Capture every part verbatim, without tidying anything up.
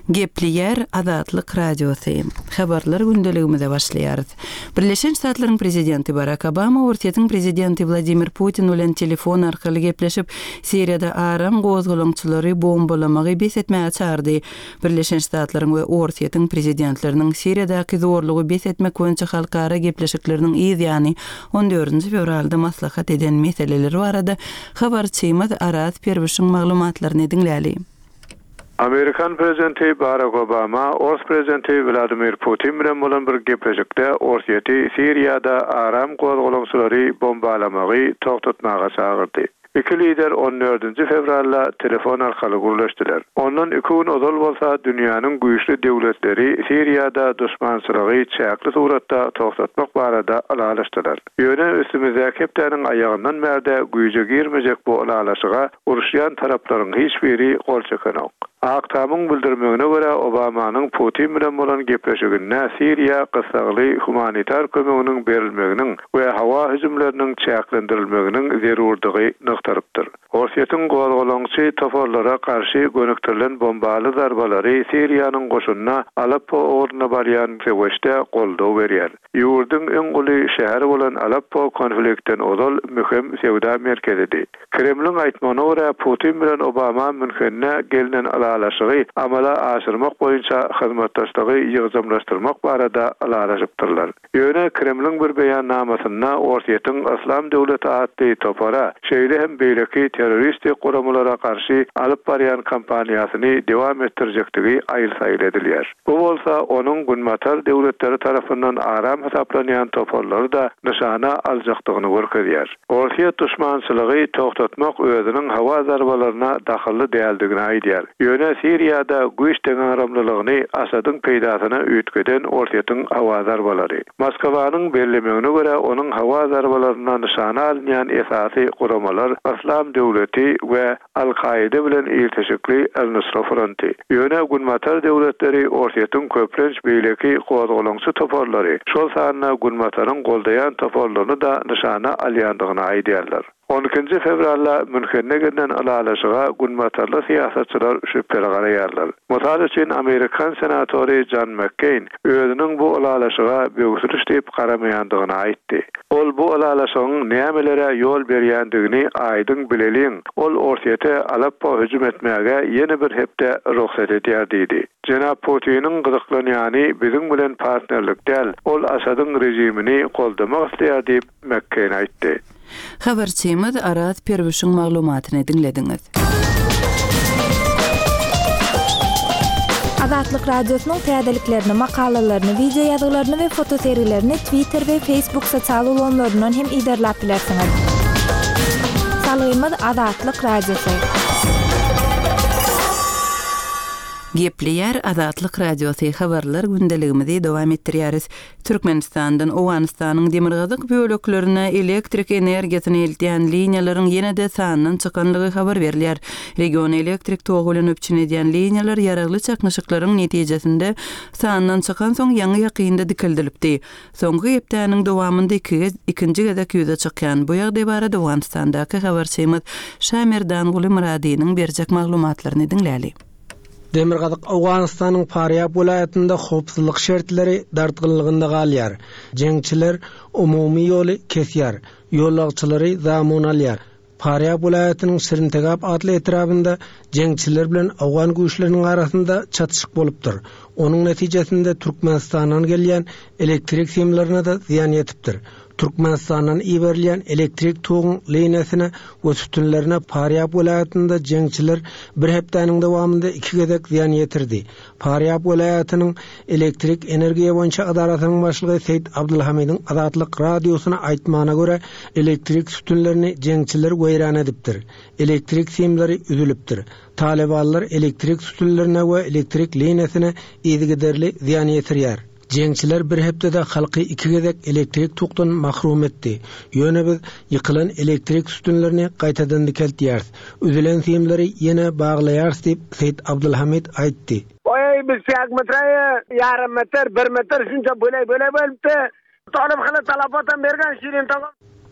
Gepleyer Azatlyk Radiosu. Habarlar gündeligimizde başlaýarys. Birleşen Ştatlaryň prezidenti Barack Obama Ortiýetiň prezidenti Vladimir Putin bilen telefon arkaly gepleşip Siriýada aram gozgulaňçylary bombalamagy besetmäge çağırdy. Birleşen Ştatlaryň we Ortiýetiň prezidentleriniň Siriýadaky zorlugy besetmek boýunça halkara gepleşikleriniň ýa-ni on dördünji fevralda maslahat eden meseleleri barada habarçymyz Aras Perwişiň maglumatlaryny dinläli. Amerikan prezidenti Barack Obama, Rus prezidenti Vladimir Putin bilen bolan bir gepleşikde Ortiýety Siriýada aram gozgulaňçylary bombalamagy togtatmaga çağırdy. İki lider on dördünji fevralda telefon arkaly gurlaşdylar. Ondan iki gün ozal bolsa dünýäniň güýçli döwletleri Siriýada düşmançylygy çäkli suratda togtatmak barada alalaşdylar. Ýöne üstümize kepdäniň aýagyndan berde güýje girmejek bu alalaşyga uruşýan taraplaryň hiçbiri gol çekenok. Aktamyň bildirmegine görä Obamanyň Putin bilen bolan gepleşiginde Siriýa gysagly humanitar kömeginiň berilmeginiň we hawa hüjümleriniň çäklendirilmeginiň zerurdygy noktarypdyr. Ortiýetiň gozgulaňçy toporlara karşı gönüktirilen bombaly zarbalary Siriýanyň goşunyna Aleppo orduny barýan seweşde goldaw berýär. Ýurdun iň guly şäheri bolan Aleppo konfliktden ozal mühim sewda merkezidir. Kremliň aýtmagyna görä Putin bilen Obama Münchenne gelinen alalaşygy amala aşyrmak boýunça hyzmatdaşlygy ýygyjamlaşdyrmak barada alalaşypdyrlar. Ýöne Kremliň bir beýannamasyna Ortiýetiň Islam döwleti atly topara şeýle hem beýleki terroristik guramalara karşı alyp barýan kampaniýasyny dowam etdirjekdigi aýyl-saýyl edilýär. Bu bolsa onuň günmatar döwletleri tarapyndan aram hesaplanýan toparlary da nişana aljakdygyny görkezýär. Ortiýet düşmançylygy togtatmak özüniň hawa zarbalaryna dahilli däldigini aýdýar. Ýöne Siriýada güýç teňaramlylygyny Asadyň peýdasyna üýtgeden Ortiýetiň hawa zarbalary. Moskwanyň bellemegine görä onuň hawa zarbalaryna nişana alynýan esasy guramalar Islam döwleti we Al-Qaida bilen ilteşikli El-Nusra Fronti. Ýöne günmatar döwletleri Ortiýetiň köplenç beýleki gozgulaňçy toparlary şol sanyna günmataryň goldaýan toparlaryny da nişana alýandygyny aýdýarlar. on ikinji fevralda Münchenne gelen alalaşyga günmatarly siýasatçylar şüpheli garaýarlar. Misal üçin Amerikan senatory John McCain özüniň bu alalaşyga böwsüriş diýip garamaýandygyny aýtdy. Ol bu alalaşygyň nämelere ýol berýändigini aýdyň bileliň. Ol Ortiýete Aleppo hüjüm etmäge ýene bir hepde ruhsat edýär diýdi. Jenap Putin'in gıdıklanýany bizim bilen partnerlik däl, ol Asadyň rejimini goldamak isleýär diýip McCain aýtdy. Habarçymyz Aras Perwişiň maglumatyny dinlediňiz. Azatlyk Radiosynyň täzeliklerini, makalalaryny, video ýazgylaryny we foto seriýlerini Twitter we Facebook sosial ulanlaryndan hem iderläp bilersiňiz. Salymyz Azatlyk Radiosu. Gepleyer Azatlyk Radiosu habarlar gündeligimizi dowam etdirýäris. Türkmenistandan Owganystanyň demirgazyk böleklerine elektrik energiýasyny eltýän liniýalaryň ýene-de sanynyň çykanlygy habar berilýär. Region elektrik togy bilen öpçün edýän liniýalar ýaragly çaknyşyklaryň netijesinde sanynyň çykan soň ýaňy ýakynda dikildilipdi. Soňky hepdäniň dowamynda ikinji gezek ýüze çykýan bu ýagdaý barada Owganystandaky habarçymyz Şamerdan Guly Muradiýanyň berjek maglumatlaryny dinläli. Demirgazyk Owganystanyň Faryab vilayatynda howpsuzlyk şertleri dartgynlygynda galýar. Jeňçiler umumy ýoly kesýär, ýolagçylary zamon alýar. Faryab vilayatynyň Şirintegap adly etrabynda jeňçiler bilen Awgan güýçleriniň arasynda çatışyk bolupdyr. Onuň netijesinde Türkmenistandan gelýän elektrik simlerine de ziyan ýetipdir. Türkmenistandan iberilýän elektrik togyň liniýasyna we sütünlerine Faryab vilayatynda jeňçiler bir hepdäniň dowamynda iki gezek ziyan ýetirdi. Faryab vilayatynyň elektrik energiýa boýunça adaratynyň başlygy Seyit Abdulhamidin Azatlyk Radiosyna aýtmagyna görä elektrik sütünlerini jeňçiler weýran edipdir. Elektrik simleri üzülipdir. Talibanlar elektrik sütünlerine we elektrik liniýasyna ýetigiderli ziyan ýetirýär. Jeňçiler bir hepdede halky iki gezek elektrik tokdan mahrum etdi. Ýöne biz ýykylan elektrik sütünlerini gaýtadan dikeltýäris. Üzülen simleri ýene baglaýars diýip Seyit Abdulhamid aýtdy. Oy biz ýak metre, ýarym metr, bir metr şunça bölek bölek bolupdy. Talap hali talapatan bergen şirin tagam.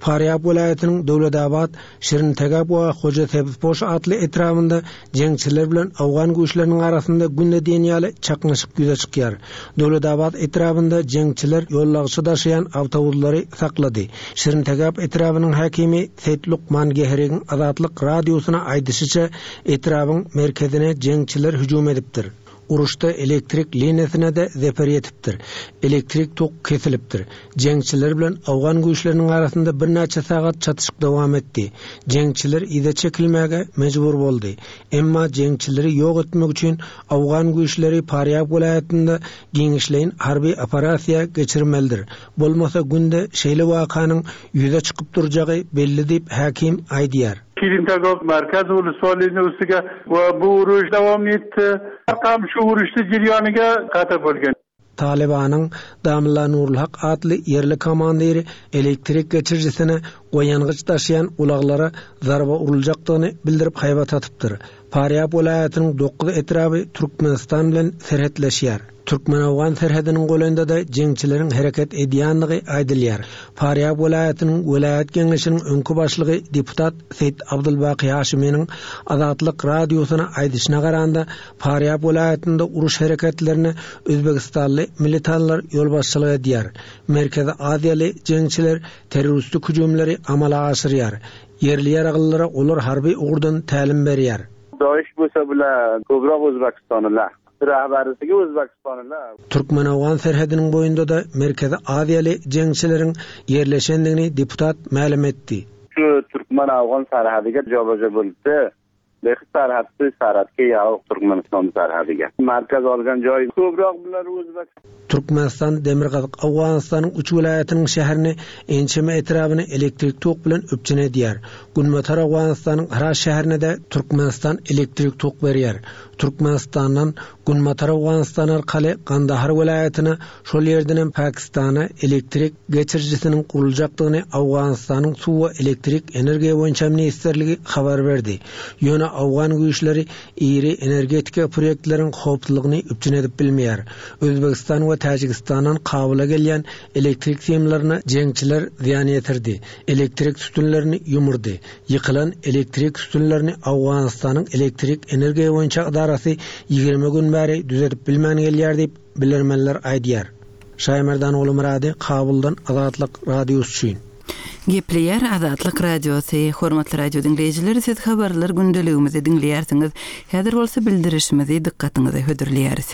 Faryab welaýatynyň Dowladabad, Şirintegap we Hoja Tebizboş atly etrafynda jeňçiler bilen awgan güýçleriniň arasynda günde diýen ýaly çaknyşyk ýüze çykýar. Dowladabad etrafynda jeňçiler ýollagçy daşıyan awtobuslary saklady. Şirintegap etrafynyň hakimi Seyit Lukman Gehregin Azatlyk radiosyna aýdyşyça etrafyň merkezine jeňçiler hüjum edipdir. Uruşda elektrik liniýasyna da zeper yetipdir. Elektrik tok kesilipdir. Jeňçiler bilen awgan güýçleriniň arasynda bir neçe sagat çatışyk dowam etdi. Jeňçiler ýa-da çekilmäge mejbur boldy. Emma jeňçileri ýok etmek üçin awgan güýçleri Faryab welaýatynda giňişleýin harby operasiýa geçirmelidir. Bolmasa günde şeýle wakanyň ýüze çykyp durjagy belli diýip hakim aýdýar. Şirintegap merkez uluslararası üstüge ve bu uruş devam etti. Tam şu uruşta jiryanıga katı bolgan. Talibanyň Damla Nurul Haq adly yerli komandiri elektrik geçirjisine goýangyç daşıyan ulaglara zarba uruljakdygyny bildirip haýbat atypdyr. Faryab welaýatynyň dokuz etrafy Türkmenistan bilen serhetleşýär. Türkmen-Awgan serhediniň goýunda da jeňçileriň hereket edýänligi aýdylýar. Faryab welaýatynyň welaýat geňeşiniň öňkü başlygy deputat Seyit Abdulbaqy Haşimyň Azatlyk radiosyna aýdyşyna garanda Faryab welaýatynda uruş hereketlerini Özbekistanly militanlar ýol başçylyk edýär. Merkezi Aziýaly jeňçiler terroristlik hüjumlary amala aşyrýar. Yerli ýaraglylara olar harby ugurdan tälim berýär. Daesh bolsa bilen köbrak Özbekistanlylar rahbarisiga Özbekistanlylar. Türkmen-Awgan serhediniň boýunda da Merkezi Aziýaly jeňçileriň yerleşendigini deputat ma'lum etdi. Şu Türkmen-Awgan serhediga jobaja boldy. Lekin serhedde serhetke ýa Türkmenistan serhediga. Merkez algan joy köbrak bilen Özbekistan. Türkmenistan Demirgazyk Awganystanyň üç welaýatynyň şäherini ençeme etrabyny elektrik tok bilen öpçen edýär. Günmetar Awganystanyň Haras şäherine de Türkmenistan elektrik tok berýär. Türkmenistandan Günmetar Awganystan arkaly Kandahar welaýatyna şol ýerden Pakistana elektrik geçirjisiniň kuruljakdygyny Awganystanyň suw we elektrik energiýa boýunça ministrligi habar berdi. Ýöne Awgan güýçleri iri energetika proýektleriň howpsuzlygyny öpçen edip bilmeýär. Özbekistan we Tajikistandan Kabula gelýän elektrik semlaryna jeňçiler ziýan ýetirdi. Elektrik sütunlaryny ýumurdy. Ýykylan elektrik sütunlaryny Awganystanyň elektrik energiýa boýunça idarasy ýigirme gün bäri düzeltip bilmän gelýär diýip bilermenler aýdýar. Şaýmerdan oğlu Murady Kabuldan Azatlyk radiosy üçin. Gepleýär Azatlyk radiosy, hormatly radio dinleýijiler, siz habarlar gündeligimizi dinleýärsiňiz. Häzir bolsa bildirişimizi dikkatiňize hödürleýäris.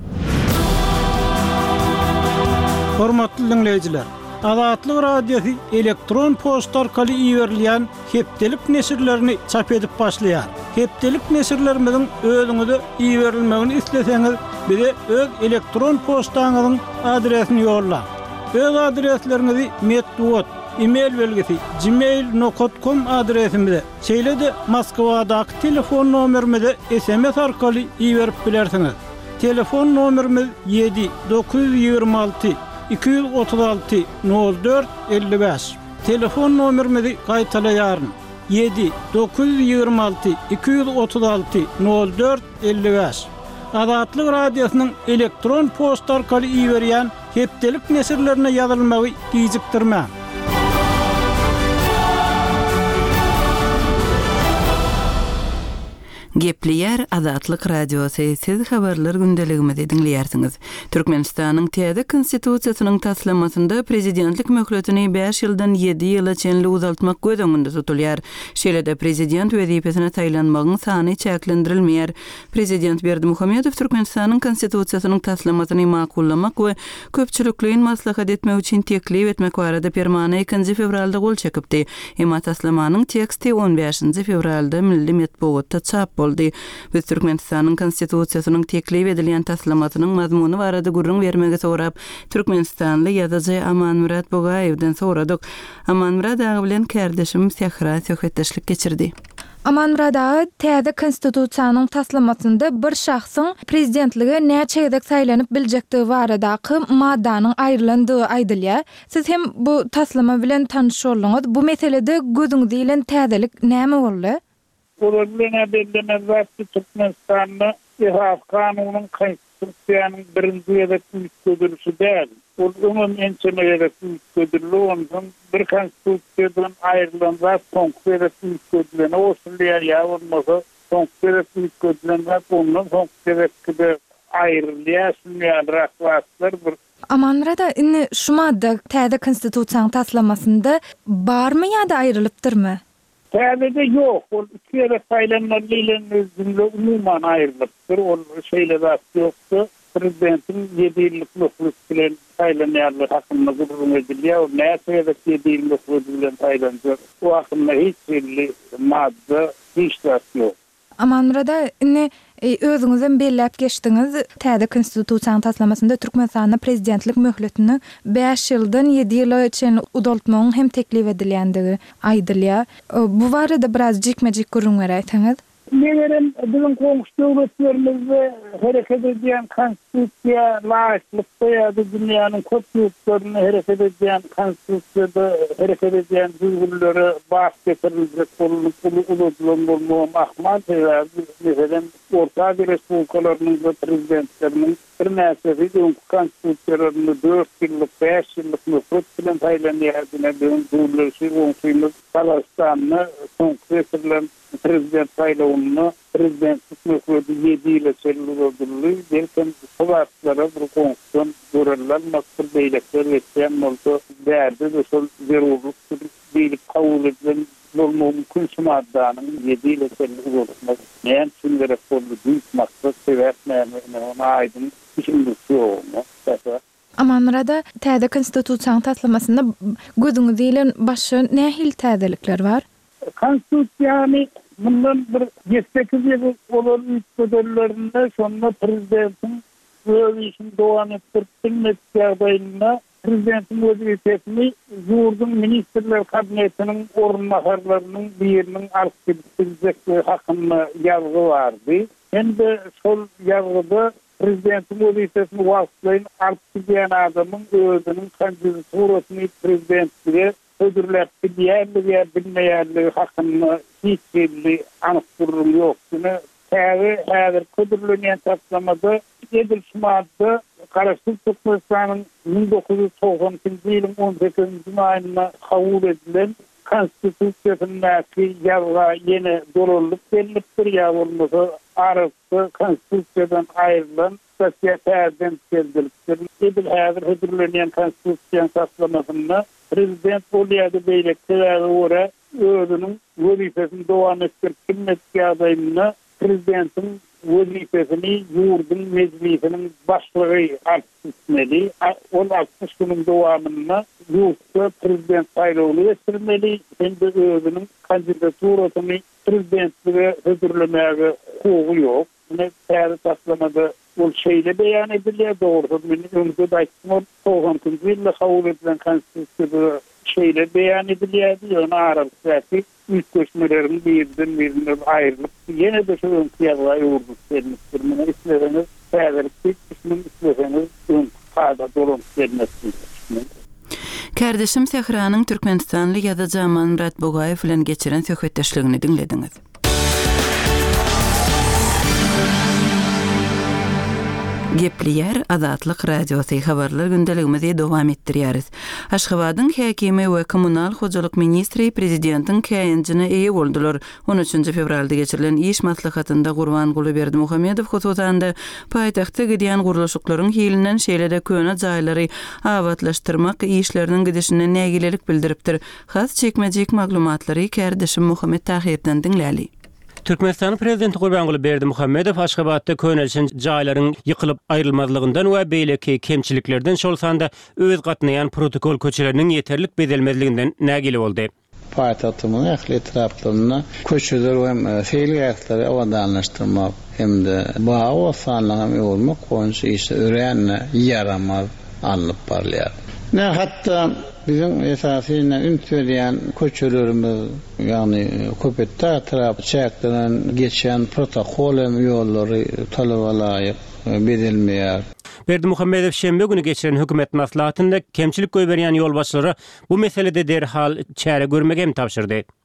Hormatly dinleýijiler, Azatlyk radiosi elektron posta arkaly iýerilýän hepdelik nesirlerini çap edip başlaýar. Hepdelik nesirlerimiziň özüňize iýerilmegini isleseňiz, bize öz elektron postaňyzyň adresini ýollar. Öz adreslerinizi metduat, e-mail belgisi gmail nokta com adresimize, şeýle-de Moskwadaky telefon nomerimize S M S arkaly iýerip bilersiňiz. Telefon nomerimiz yedi dokuz yüz ýygrima alty iki yüz otuz alty nol dört elli beş. Telefon nomerimizi gaýtalaýaryn. yedi dokuz yüz ýygrima alty iki yüz otuz alty nol dört elli beş. Azatlyk radiosynyň elektron posta arkaly iýerýän hepdelik nesirlerine ýazylmagy diýjikdirmä. Gepleýär Azatlyk radiosy, siz habarlar gündeligimizi dinleýärsiňiz. Türkmenistanyň täze konstitusiýasynyň taslimatynda prezidentlik möhletini beş ýyldan yedi ýyla çenli uzaltmak gözüňde tutulýar. Şeýle-de prezident wezipesine taýlanmagyň sany çäklendirilmeýär. Prezident Berdimuhammedow Türkmenistanyň konstitusiýasynyň taslimatyny makullamak we köpçülikliň maslahat etmek üçin teklip etmek barada permane ikinji fevralda gol çekipdi. Emma taslimanyň teksti on beşinji fevralda milli matbuatda çap boldy. Biz Türkmenistanyň konstitusiýasynyň teklip edilýän taslamatynyň mazmuny barada gurrun bermegi sorap, Türkmenistanly ýazyjy Amanmurat Bogaýewden soradyk. Amanmurat ağa bilen kardeşim Sehra söhbetdeşlik geçirdi. Amanmurat ağa, täze konstitusiýanyň taslamatynda bir şahsyň prezidentlige näçe ýyldyk saýlanyp biljekdigi baradaky maddanyň aýrylandygy aýdylýar. Siz hem bu taslama bilen tanyş boldyňyz. Bu meselede gözüňiz bilen täzelik näme boldy? Kuruluna belirlenen vaqti Türkmenistan'da ihaf kanunun Konstrüksiyanın birinci ýerde üýtgedilişi däl. Ol umum ençemeye üýtgedilýär. Ondan bir konstrüksiýadan aýrylan zat konkret üýtgedilen olsun diýär ýa bolmasa konkret üýtgedilen zat ondan konkret gibi aýrylýar, şunýarak wagtlar bir. Amanrada inni şu madda täze konstitusiýanyň taslamasynda barmy ýa-da aýrylypdyrmy? Täzede ýok. Ol iki ýere saýlanmaly bilen özünde umuman aýrylypdyr. Ol şeýle zat ýokdy. Prezidentin yedi ýyllyk möhlet bilen saýlanýarlar hakynda gurrun edilýär. O näçe yedi ýyl möhlet bilen saýlanýar. O hakynda hiç bir madda hiç ýok. Amanrada inni özüňizden belläp geçdiňiz, täze konstitusiýanyň taslamasynda Türkmenistanda prezidentlik möhletini beş ýyldan yedi ýyla çen udaltmagyň hem teklif edilýändigi aýdylýar. Bu barada biraz jikmejik gurrun beräýtiňiz. Meňerim bizim komşu döwletlerimizde hereket edýän konstitusiýa laýyklykda ýa-da dünýäniň köp ýurtlaryna hereket edýän konstitusiýada hereket edýän düýgünleri baş getiriljek bolup uluslan bolmagy ahmat ýa meselem orta bir respublikalarynyň prezidentleriniň bir näçe ýyl konstitusiýalaryny dört ýyllyk, beş ýyllyk möhlet bilen saýlanýardyna düýgünleri oňşyny Palestanyny konkret bilen prezident saýlawyny prezidentlik möhleri yedi ýyla çelýär. Belkem sowatlara bir konstitusiýa görülen maksat beýlekler geçen bolsa bärde de şol zerurluk diýip kabul edilen bolmagy mümkin şu maddanyň yedi ýyla çelýär. Men şunlara boldy büyük maksat sebäpmäne ona aýdym düşündi ýok. Amanrada täze konstitusiýanyň taslamasynda gözüňiz bilen başy nähil täzelikler bar? Konstitusiýany bundan bir yedi sekiz ýyl bolan üýtgedilerinde şonda prezidentin öz işini dowam etdirip bilmek ýagdaýynda prezidentin wezifesini ýurdun ministrler kabinetiniň orunmaharlarynyň biriniň alyp gidilmesi hakynda ýazgy bardy. Endi şol ýazgyda prezidentin wezifesini wagtlaýyn alyp gidýän adamyň özüniň kandidaturyny prezidentlige ödürläp diýerligi bilmeýärligi hakynda hiç bir anyk durum ýokdyny täze häzir ködürlenýän taslamada edilşmady Karaşyk Türkmenistanyň bin dokuz ýüz togsanjynjy ýylyň on sekizinji maýynda kabul edilen konstitusiýasyndäki ýazga ýene dolalyp berilipdir ýa bolmasa arapça konstitusiýadan aýrylan sosiýetadan keldirilipdir. Edil häzir hödürlenýän konstitusiýanyň taslamasynda prezident bolýardy beýlekde ora özüniň wezifesini dowam etdirip bilmek ýagdaýynda prezidentin wezifesini ýurdun meclisiniň başlygy aýtmeli. Ol altmış günüň dowamynda ýurtda prezident saýlawy geçirmeli. Endi özüniň kandidaturyny prezidentlige hödürlemäge hukugy ýok. Ne täze taslamada ol şeýle beýan edilýär. Dogry, men öňde aýtdym, togsanjynjy ýylda kabul edilen konstitusiýada şeýle beýan edilýär. Ýöne arapçy üýtgeşmelerini birden birine aýrylyp, ýene de şu ýazga ýurdup gelmişdir. Mene isleýäňiz täzelik ismin isleýäňiz öň fayda dolan gelmesdir. Kardeşim Sehranyň Türkmenistanly ýazyjy Murat Bogaýew bilen geçiren söhbetdeşligini dinlediňiz. Gepliyer Azatlyk Radiosy habarlar gündeligimizi dowam etdirýäris. Aşgabatyň häkimi we kommunal hojalyk ministri prezidentiň käýinjine eýe boldular. on üçinji fevralda geçirilen iş maslahatynda Gurbanguly Berdimuhammedow husutanda paýtagtda gidýän guruluşyklaryň hilinden şeýlede köne jaýlary abatlaşdyrmak işleriniň gidişine nägilelik bildiripdir. Has çekmejik maglumatlary Kardeşim Muhammed Tahirden dinläli. Türkmenistan prezidenti Gurbanguly Berdimuhammedow Aşgabatda könelişen jaýlaryň ýykylyp aýrylmazlygyndan we beýleki kemçiliklerden şolsanda öz gatnaýan protokol köçeleriniň ýeterlik bedelmezliginden nägili boldy. Paýtagtymyň ähli etraplarına köçeler we feýl ýatlary awadanlaşdyrmak hemde bağa wasanlygyny ýolmak goňşy işe öýrenme ýaramaz alyp barlýar. Ne hatta bizim esasıyla ümtüleyen köçelerimiz yani köpette atraf çektiren geçen protokolem yolları talabalayıp bedilmeýär. Berdimuhammedow şembe günü geçiren hökümet maslahatynda kemçilik göýberýän ýolbaşçylary bu meselede derhal çäre görmegem tapşyrdy.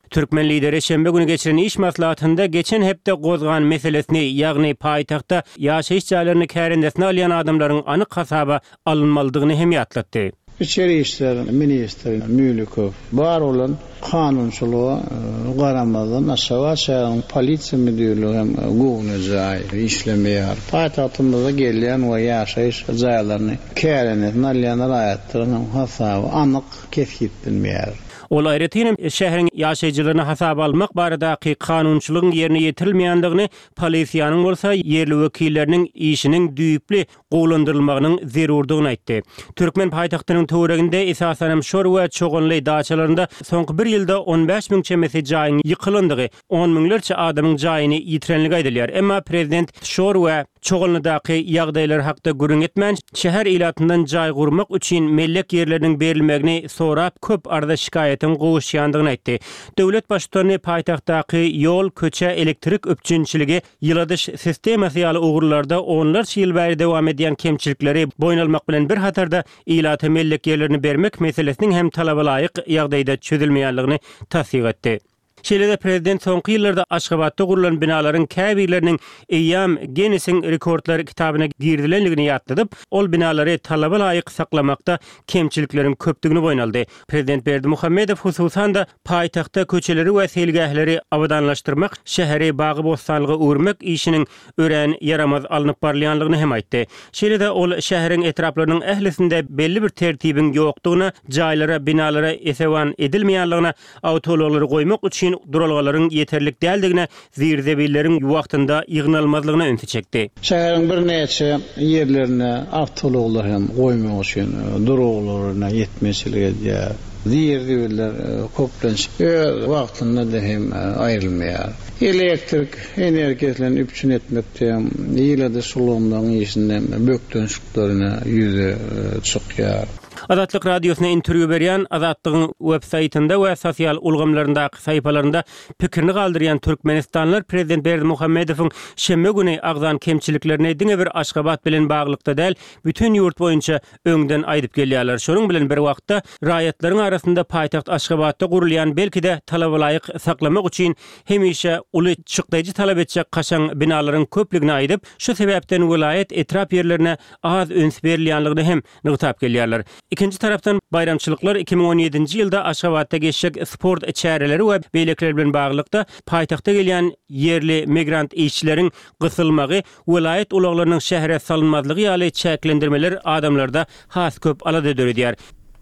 Türkmen lideri şembe günü geçiren iş maslahatında geçen hepde gozgan meselesini, ýagny paýtagtda ýaşaýyş jaýlaryny kärendesine alýan adamlaryň anyk hasaba alınmalydygyny hem ýatlatdy. İçeri işler ministri Mülikov var olan kanunçuluğu garamadan aşağı aşağı polisiya müdürlüğü hem guvnuzay işlemeyer. Paytahtımıza gelen ve yaşayış jaýlaryny kärendesine alýan raýatlaryň hasaba anyk kesip bilmeýär. Ol aýratynam şäheriň ýaşaýjylaryny hasaba almak baradaky kanunçylygyň ýerine ýetirilmeýändigini, polisiýanyň bolsa ýerli wekilleriniň işiniň düýpli goýlandyrylmagynyň zerurdygyny aýtdy. Türkmen paýtagtynyň töwereginde esasen şor we çoğunly daçalarynda soňky bir ýylda on beş miň çemesi jaýyň ýykylandygy, on miňlerçe adamyň jaýyny ýitirenligi aýdylýar. Emma prezident şor we çoğunlydaky ýagdaýlar hakda gürüň etmän şäher ilatyndan jaý gurmak üçin mellek ýerleriniň berilmegini sorap köp arda şikayetin goýuşýandygyny aýtdy. Döwlet başçylygy paýtagtdaky ýol, köçe, elektrik öpçünçiligi ýyladyş sistemasy ýaly ugurlarda onlarça ýyl bäri dowam edýän kemçilikleri boýnalmak bilen bir hatarda ilata mellek ýerlerini bermek meselesiniň hem talaba laýyk ýagdaýda çözülmeýänligini tasdik etdi. Şeýle-de prezident soňky ýyllarda Aşgabatda gurulan binalaryň käbirleriniň eýýam Guinness'in rekordlar kitabyna girdilenligini ýatladyp, ol binalary talaba laýyk saklamakda kemçiliklerin köpdigini boýnaldy. Prezident Berdimuhammedow hususan da paýtagtda köçeleri we selgähleri abadanlaşdyrmak, şäheri bagy bostanlygy öwürmek işiniň ören yaramaz alınıp barlaýanlygyny hem aýtdy. Şeýle-de ol şäheriň etraplarynyň ählisinde belli bir tertibiň ýokdugyna, jaýlara, binalara esewan edilmeýänligine, awtologary goýmak üçin duralgaların yeterlik däldigine, zirzebilleriň wagtynda ýygnalmazlygyna öňe çekdi. Şäheriň bir neçe ýerlerine awtologlar hem goýmak üçin duralgaryna ýetmeçiligi diýär. Zirzebiller köplenç wagtynda da hem aýrylmaýar. Elektrik energiýasyny üpçün etmekde ýylady sulumlaryň ýeşinde bökdönşüklaryna ýüze çykýar. Azatlyk radiosyna interwýu berýän Azatlygyň websaýtynda we sosial ulgamlaryndaky saýpalarynda pikirini galdyrýan türkmenistanlylar prezident Berdimuhammedowyň şemme güni agzan kemçiliklerini diňe bir Aşgabat bilen baglykda däl, bütün ýurt boýunça öňden aýdyp gelýärler. Şonuň bilen bir wagtda raýatlaryň arasynda paýtagt Aşgabatda gurulýan belki-de talaba laýyk saklamak üçin hemişe uly çykdaýjy talap etjek kaşan binalaryň köpligini aýdyp, şu sebäpden vilayet etrap ýerlerine az öns berilýänligini hem nygtap gelýärler. İkinci taraftan bayramçılıklar iki bin on ýedinji ýylda Aşgabatda geçecek sport çäreleri we beýlekler bilen baglykda paýtagta gelýän yerli migrant işçileriň gysylmagy, vilayet ulaglarynyň şähere salynmazlygy ýaly çäklendirmeler adamlarda has köp alada döredýär.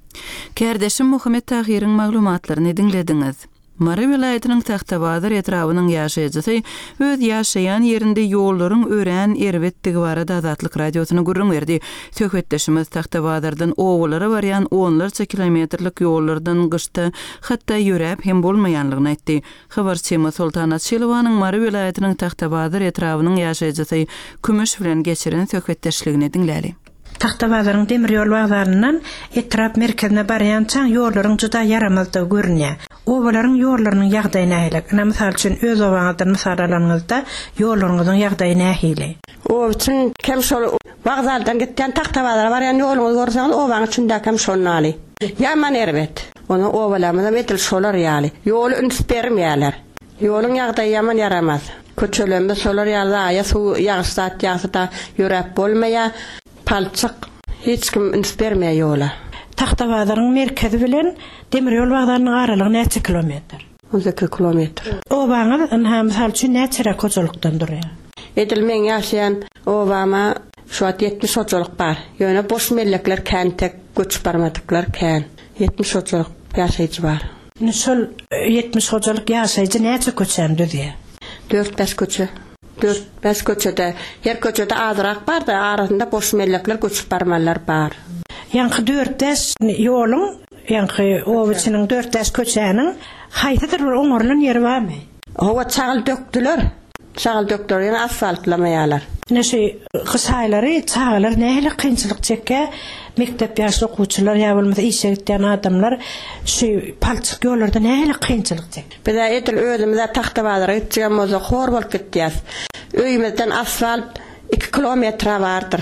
Kärdeşim Muhammed Tahir'in maglumatlaryny dinlediňiz. Mary vilayatynyň Taxtabazyr etrawynyň ýaşaýjysy öz ýaşaýan ýerinde ýollaryň ören erbetdigi barada Azatlyk radiosyna gurrun berdi. Söhbetdeşimiz Taxtabazyrdan owalara barýan onlarça kilometrlik ýollardan gyşda hatda ýörep hem bolmaýanlygyny aýtdy. Habarçymyz Sultanat Şylwanyň Mary vilayatynyň Taxtabazyr etrawynyň ýaşaýjysy Kümüş bilen geçiren söhbetdeşligini dinläli. Taxtabazyryň demir ýol wagtlaryndan etrap merkezine barýan çaň ýollaryň juda yaramazdygy görünýär. Owalaryň ýollarynyň ýagdaýyna ählik. Namysal üçin öz owaňyzdan mysal alanyňyzda ýollaryňyzyň ýagdaýyna ähili. O üçin kem şol wagtlardan gitden Taxtabazyra barýan ýoluňyzy görseňiz, owaň içinde kem şolnaly. Ýaman erbet. Onu owalamyza metil şolar ýaly. Ýol üns bermeýärler. Ýoluň ýagdaýy ýaman yaramaz. Köçelerinde şolar ýaly, ýa suw ýaşsat ýaşda ýörep bolmaýar. Palçyk hiç kim üns bermeýär ýola. Taxtabazyryň merkezi bilen demir ýol wagtlarynyň aralygy neçe kilometr? on iki kilometr. Owaňyz hem misal üçin neçe koçulukdan durýar? Edilmeň ýaşaýan owama şu at ýetmiş oçuluk bar. Ýöne boş mellekler kän tek göç barmadyklar kän. ýetmiş oçuluk ýaşaýjy bar. Şol ýetmiş oçuluk ýaşaýjy neçe köçen durýar? dört beş köçe. dört beş köçede, her köçede azrak bar da arasında boş mellekler göçüp barmalar bar. Ýanky dört beş ýoluň, ýanky o içiniň dört beş köçäniň haýtadyr bir oňarlan ýeri barmy? Hawa çagal döktüler. Çagal döktüler, ýa asfaltlamaýarlar. Näşe gysaýlary, çagalar nähili kynçylyk çekkä, mektep ýaşly okuwçylar ýa bolmasa işe gitýän adamlar şu palçyk ýollarda nähili kynçylyk çek. Bize etil özümizde Taxtabazyra gitýän bolsa hor bolup gitýäs. Öýümizden asfalt iki kilometr bardyr.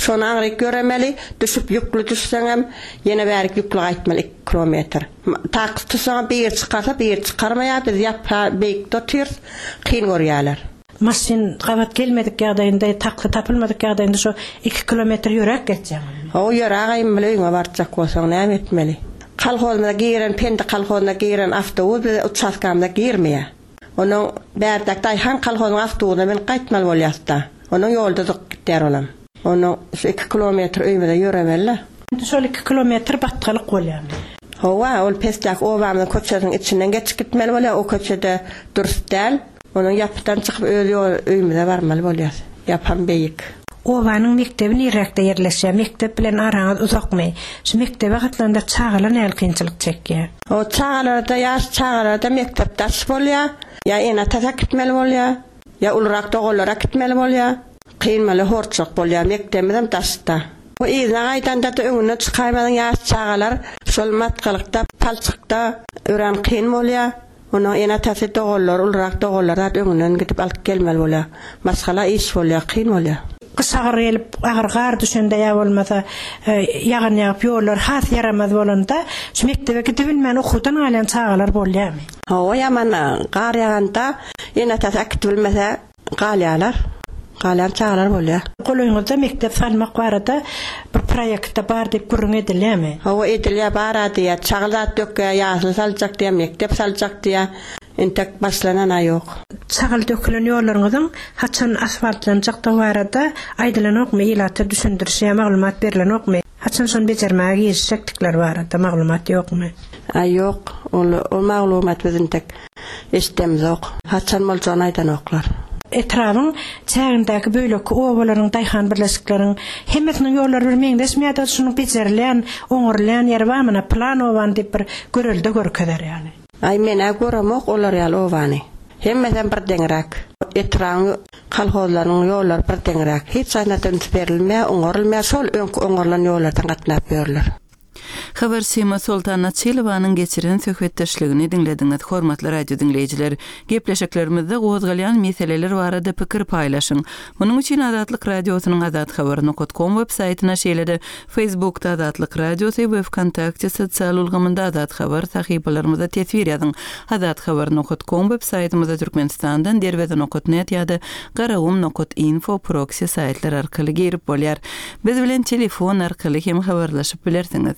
Şonu ağrıyıp göremeli, düşüp yüklü düşseňem yine bärik yüklü gaýtmaly iki kilometr. Taqy tutsaň bir çıkarsa bir çıkarmaýar, biz ýap beýik tutyr, kyn görýärler. Masin gabat gelmedik ýagdaýynda, taqy tapylmadyk ýagdaýynda şu iki kilometr ýörek geçýär. O ýöreğim bilen öňe barjak bolsaň näme etmeli? Kalhozda giren, pendi kalhozda giren avtobus uçaskamda girmeýär. Onu bärdek daýhan kalhozun avtobusyna men gaýtmaly bolýarda. Onu ýolda gitär olam. Onu iki kilometr öýmede ýöremeli. Şol iki kilometr batgalyk bolýar. Howa, ol pestak obamyň köçenin içinden geçip gitmeli bolýar. O köçede durst däl. Onu ýapypdan çykyp öýle öýmede barmaly bolýar. Ýapan beýik. Owanyň mektebi nirekde ýerleşýär. Mektep bilen araňyz uzakmy? Şu mektebe gatlanda çağalar näme kynçylyk çekýär? O çağalarda ýaş çağalarda mektep ders bolýar. Ya ena tatak gitmeli bolýar. Ya ulrak dogolara gitmeli bolýar. Kynmaly horçak bolýar mektebden daşda. O ýyna gaýtanda da öňüne çykaýmadan ýaş çağalar şol matgalykda, palçykda ören kyn bolýar. Onu ena tatak dogolar, ulrak dogolara öňünden gidip alyp gelmeli bolýar. Masgala iş bolýar, kyn bolýar. Kısağır gelip ağır düşende ya olmasa yağın yağıp yollar has yaramaz bolanda şu mektebe gidip bilmän okudan alan çağalar bolýarmy? O yaman gar yağanda ýene tasak bilmese galýarlar. Galan çağalar bolýar. Goluňyzda mektep salmak barada bir proýektde bar diýip gürrüň edilýärmi? O edilýär barada ýa çağlar dökýär, ýaşly saljak diýär, mektep saljak diýär. Entek başlanana yok. Çağıl dökülen yollarınızın haçan asfaltlanacak da varada aydılan okma ilatı düşündürüşe maglumat berilen okma. Haçan son becermeye girişecektikler varada maglumat yok mu? Ay yok. O, o maglumat bizim tek istemiz yok. Haçan molcan aydan oklar. Etrafın çağındaki böyleki ovaların, dayhan birleşiklerin hemmetinin yolları vermeyin esmiyada şunu becerilen, oňurlayan yer varmana plan ovan deyip bir görülde görköder yani. Ay mene göremok olar ýaly owany. Hemmeden bir deňrak. Etraň kalhozlaryň ýolları bir deňrak. Hiç aýnadan berilmä, oňurulmä, şol öňkü oňurlan ýollardan gatnap berler. Habar Sima Sultana Çelewanyň geçiren söhbetdeşligini dinlediňiz. Hormatly radio dinleýijiler, gepleşiklerimizde gozgalýan meseleler barada pikir paýlaşyň. Munyň üçin Adatlyk radiosynyň adat habar nokta com web saýtyna şeýlede Facebookda Adatlyk radiosy we WKontakte sosial ulgamynda Adat habar sahypalarymyza tesvir ýazyň. Adat habar nokta com web saýtymyza Türkmenistandan derwede nokta net ýa-da garawum nokta info proxy saýtlar arkaly girip bolýar. Biz bilen telefon arkaly hem habarlaşyp bilersiňiz.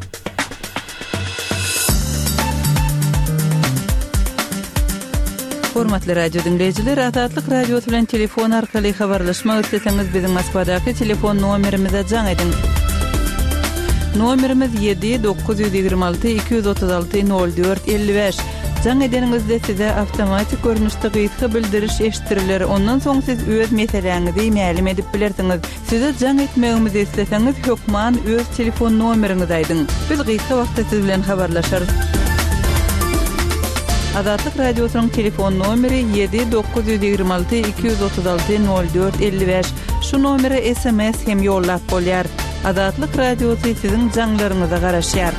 Hormatly radio dinleýijiler, Adatlyk radiosu bilen telefon arkaly habarlaşmak isteseňiz biziň Moskvadaky telefon nomerimize jaň edin. Nomerimiz yedi dokuz yirmi alty iki yüz otuz alty nol dört elli beş. Jaň edeningizde size awtomatik görnüşde gyýsy bildiriş eşitiriler. Ondan soň siz öz meseleňizi mailem edip bilersiňiz. Size jaň etmegimizi isteseňiz hökman öz telefon nomeriňizi aýdyň. Biz gyýsy wagtda siz bilen habarlaşarys. Adatlyk radiosynyň telefon nomeri yedi dokuz yirmi alty iki yüz otuz alty nol dört elli beş. Şu nomere S M S hem ýollap bolýar. Adatlyk radiosy siziň jaňlaryňyza garaşýar.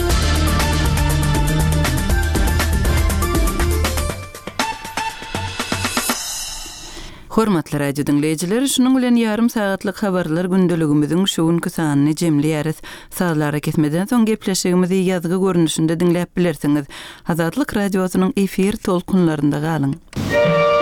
Hormatly radio dinleýijiler, şunuň bilen ýarym saatlyk habarlar gündeligimiziň şu günkü sanyny jemleýäris. Saatlara kesmeden soň gepleşigimizi ýazgy görnüşinde dinläp bilersiňiz. Adatlyk radiosynyň efir tolkunlarynda galyň.